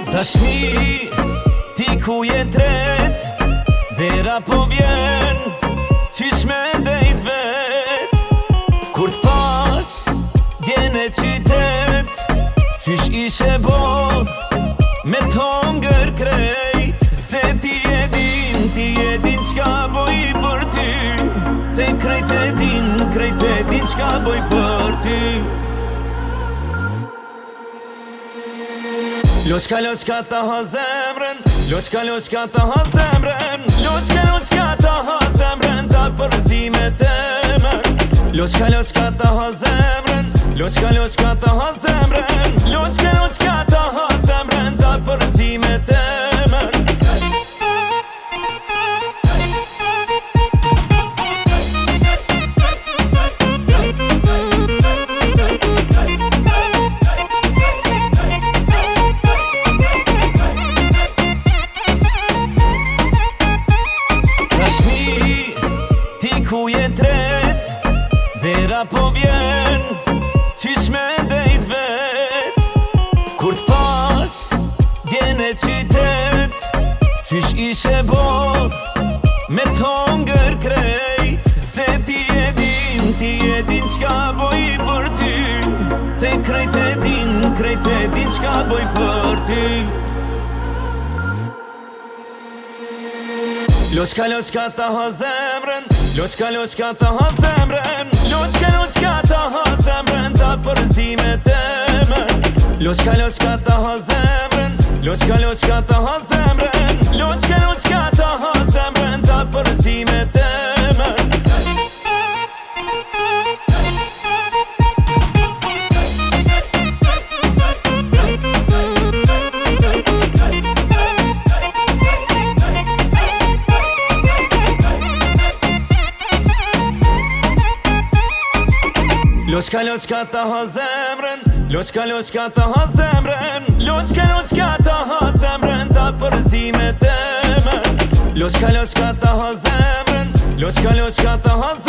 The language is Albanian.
Tashni, ti ku je tret, vera po vjen, qysh me ndejt vet. Kur t'pash, djene qytet, qysh ishe bo, me t'hongër krejt. Se ti e din qka boj për ty, se krejt e din qka boj për ty. Loqka ta ha zemrën, loqka ta ha zemrën, loqka ta ha zemrën, ta përzi me temën. Loqka ta ha zemrën, loqka ta ha zemrën, loqka ta ha zemrën, ta përzi me temën. Ku je tret, vera po vjen, qysh me ndejt vet. Kur t'pash, djene qytet, qysh ishe bo, me t'hongër krejt. Se ti e din qka boj për ty, se krejt e din qka boj për ty. Loqka ta ha zemrën, loqka ta ha zemrën, loqka ta ha zemrën, ta përzi me temën. Loqka ta ha zemrën, loqka ta ha zemrën, loqka ta ha zemrën, ta përzi me temën. Loqka ta ha zemrën, loqka ta ha zemrën, loqka ta ha zemrën, ta përzi me temën. Loqka ta ha zemrën, loqka ta ha zemrën.